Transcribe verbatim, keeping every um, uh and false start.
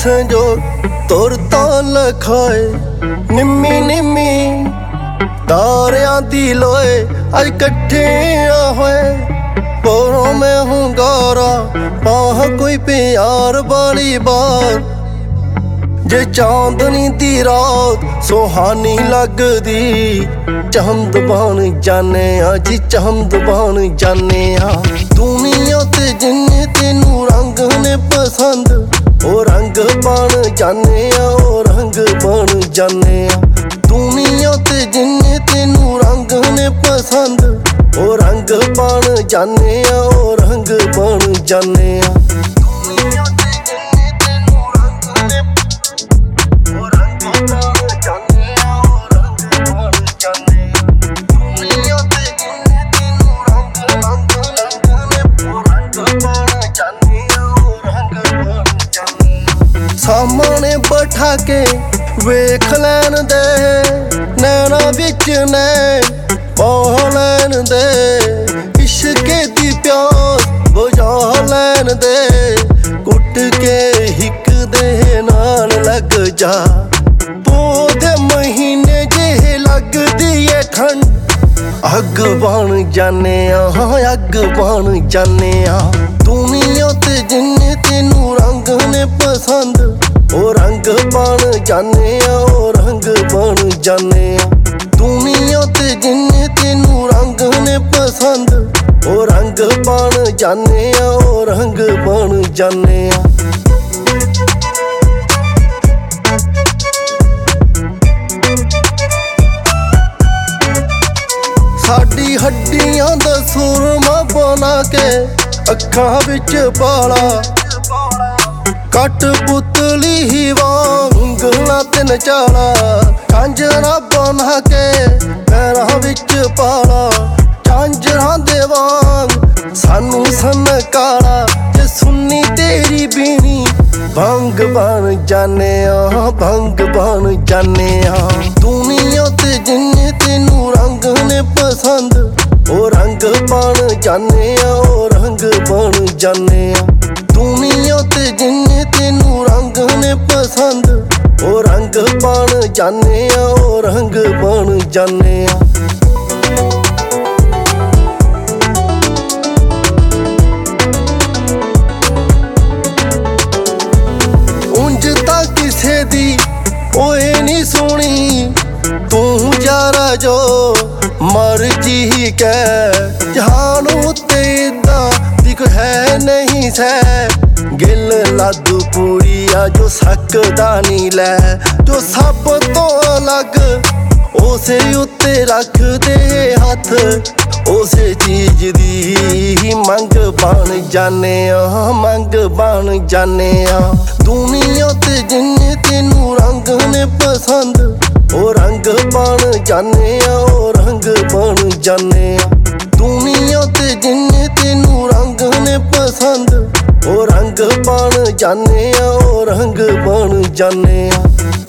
संजोग तुर तो लखाए निम्मी निम्मी तारियां दी लोए अज कट्ठे होए बोरों में हूँ गौरा पाह कोई प्यार वाली बात जे चांदनी दी रात सुहानी लगदी चंद बन जाने आ जी चंद बन जाने आ दुनिया ते जिन्ने तेनू रंग ने पसंद ओ रंग बन जाने आ ओ रंग बन जाने आ दुनिया ते जिन्ने तेनू रंग ने पसंद ओ रंग बन जाने आ ओ रंग बन जाने आ सामने बैठा के वेख लैन दे नैना विच नैन पाह लैन दे इश्के दी प्यास बुझा लैन दे कुट के हिक दे नाल लग जा पौधे महीने जे लगदी है ठंड अग बन जाने आ अग बन जाने आ दुनिया ते जिन्ने तेनू रंग ने पसंद ओ रंग बन जाने आ ओ रंग बन जाने आ दुनिया ते जिन्ने तेनू रंग ने पसंद ओ रंग बन जाने आ ओ रंग बन जाने आ साडी हड्डियां दा सुरमा बना के अखां विच पाला कट पुतली ही वांग उंगलां ते नचाला झांजरां बना के पैरां विच पाला झांजरां दे वांग सानू सनकाला जे सुन्नी तेरी बीनी भंग बन जाने आ भंग बन जाने आ दुनिया ते जिन्ने तेनू रंग ने पसंद ओ रंग बन जाने आ ओ रंग बन जाने आ दुनिया ते जिन्ने तेनू रंग ने पसंद ओ रंग बन जाने आ ओ रंग बन जाने आ उंज तां किसे दी ओए नी सुनी तू यारा जो मर्जी ही कह जहान उत्ते इदां दी कोई है नहीं सै गिल लादू पूरिया जो सकदा नी लै जो सब तो अलग उसे उत्ते रख दे हथ उसे चीज दी मंग बन जाने आ मंग बन जाने आ दुनिया ते जिन्ने तेनू रंग ने पसंद ओ रंग बन जाने आ ओ रंग बन जाने आ दुनिया ते जिन्ने तेनू रंग ने पसंद ओ रंग बन जाने आ ओ रंग बन जाने आ।